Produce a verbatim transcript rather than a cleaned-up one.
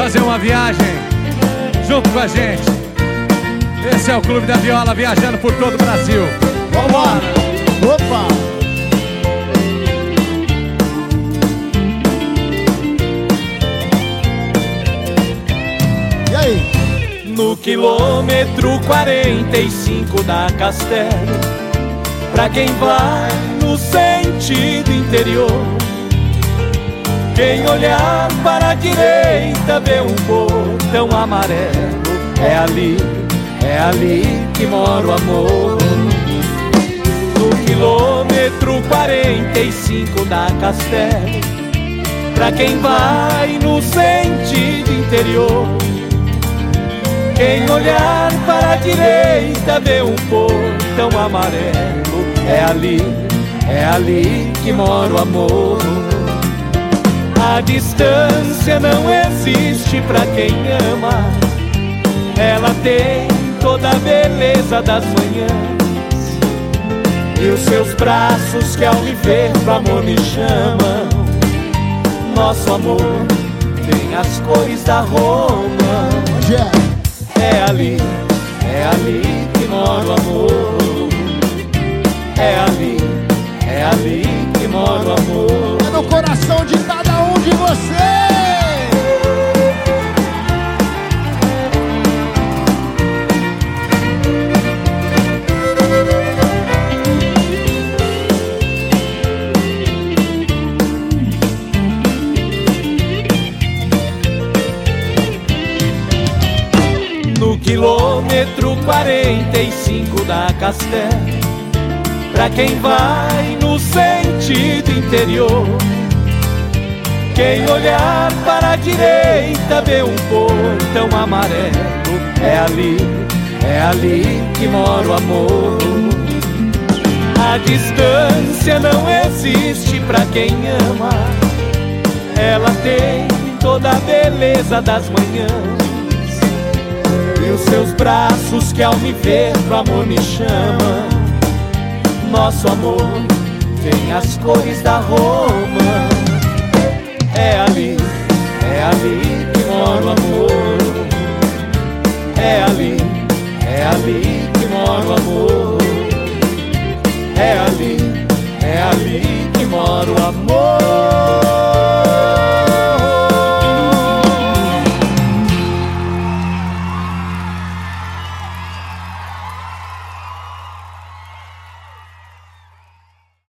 fazer uma viagem junto com a gente. Esse é o Clube da Viola, viajando por todo o Brasil. Vambora! Opa! E aí? No quilômetro quarenta e cinco da Castelo, pra quem vai no sentido interior, quem olhar para a direita vê um portão amarelo. É ali, é ali que mora o amor. No quilômetro quarenta e cinco da Castelo, pra quem vai no sentido interior, quem olhar para a direita vê um portão amarelo. É ali, é ali que mora o amor. A distância não existe pra quem ama, ela tem toda a beleza das manhãs, e os seus braços que ao me ver pro amor me chamam. Nosso amor tem as cores da Roma. É ali, é ali que mora o amor. É ali, é ali que mora o amor. É no coração de cada um de vocês. No quilômetro quarenta e cinco da Castelo, pra quem vai no sentido interior, quem olhar para a direita vê um portão amarelo. É ali, é ali que mora o amor. A distância não existe pra quem ama, ela tem toda a beleza das manhãs, e os seus braços que ao me ver pro amor me chamam. Nosso amor tem as cores da Roma. É ali, é ali que mora o amor. É ali, é ali que mora o amor.